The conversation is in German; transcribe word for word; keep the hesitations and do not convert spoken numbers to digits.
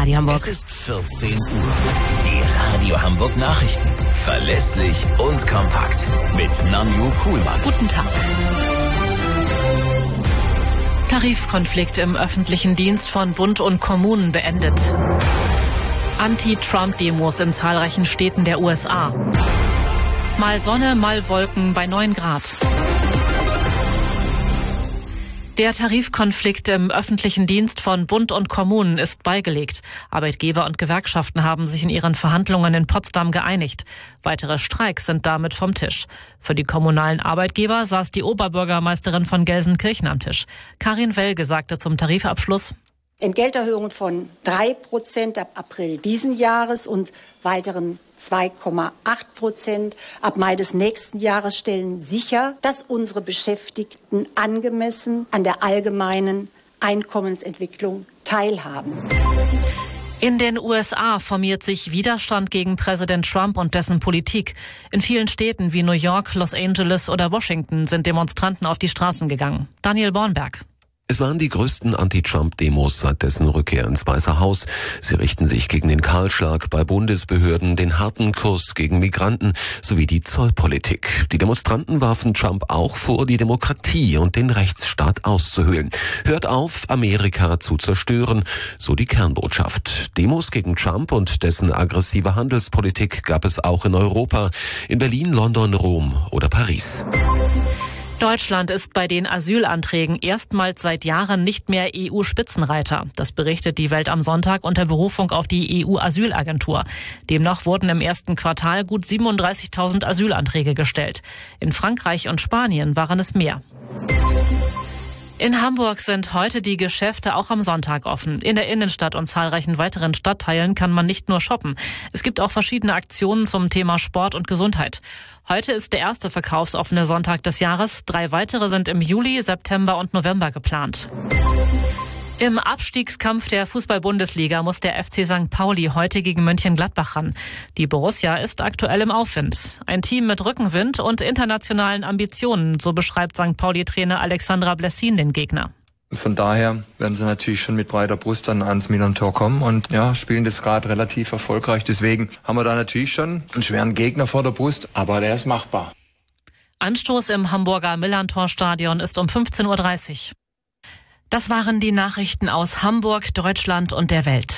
Radio Hamburg. Es ist vierzehn Uhr. Die Radio Hamburg Nachrichten. Verlässlich und kompakt. Mit Nanju Kuhlmann. Guten Tag. Tarifkonflikt im öffentlichen Dienst von Bund und Kommunen beendet. Anti-Trump-Demos in zahlreichen Städten der U S A. Mal Sonne, mal Wolken bei neun Grad. Der Tarifkonflikt im öffentlichen Dienst von Bund und Kommunen ist beigelegt. Arbeitgeber und Gewerkschaften haben sich in ihren Verhandlungen in Potsdam geeinigt. Weitere Streiks sind damit vom Tisch. Für die kommunalen Arbeitgeber saß die Oberbürgermeisterin von Gelsenkirchen am Tisch. Karin Welge sagte zum Tarifabschluss: Entgelterhöhung von drei Prozent ab April diesen Jahres und weiteren zwei Komma acht Prozent ab Mai des nächsten Jahres stellen sicher, dass unsere Beschäftigten angemessen an der allgemeinen Einkommensentwicklung teilhaben. In den U S A formiert sich Widerstand gegen Präsident Trump und dessen Politik. In vielen Städten wie New York, Los Angeles oder Washington sind Demonstranten auf die Straßen gegangen. Daniel Bornberg. Es waren die größten Anti-Trump-Demos seit dessen Rückkehr ins Weiße Haus. Sie richten sich gegen den Kahlschlag bei Bundesbehörden, den harten Kurs gegen Migranten sowie die Zollpolitik. Die Demonstranten warfen Trump auch vor, die Demokratie und den Rechtsstaat auszuhöhlen. Hört auf, Amerika zu zerstören, so die Kernbotschaft. Demos gegen Trump und dessen aggressive Handelspolitik gab es auch in Europa, in Berlin, London, Rom oder Paris. Deutschland ist bei den Asylanträgen erstmals seit Jahren nicht mehr E U-Spitzenreiter. Das berichtet die Welt am Sonntag unter Berufung auf die E U-Asylagentur. Demnach wurden im ersten Quartal gut siebenunddreißigtausend Asylanträge gestellt. In Frankreich und Spanien waren es mehr. In Hamburg sind heute die Geschäfte auch am Sonntag offen. In der Innenstadt und zahlreichen weiteren Stadtteilen kann man nicht nur shoppen. Es gibt auch verschiedene Aktionen zum Thema Sport und Gesundheit. Heute ist der erste verkaufsoffene Sonntag des Jahres. Drei weitere sind im Juli, September und November geplant. Im Abstiegskampf der Fußball-Bundesliga muss der F C Sankt Pauli heute gegen Mönchengladbach ran. Die Borussia ist aktuell im Aufwind. Ein Team mit Rückenwind und internationalen Ambitionen, so beschreibt Sankt Pauli-Trainer Alexandra Blessin den Gegner. Von daher werden sie natürlich schon mit breiter Brust dann ans Milan-Tor kommen und ja, spielen das gerade relativ erfolgreich. Deswegen haben wir da natürlich schon einen schweren Gegner vor der Brust, aber der ist machbar. Anstoß im Hamburger Millantor-Stadion ist um fünfzehn Uhr dreißig. Das waren die Nachrichten aus Hamburg, Deutschland und der Welt.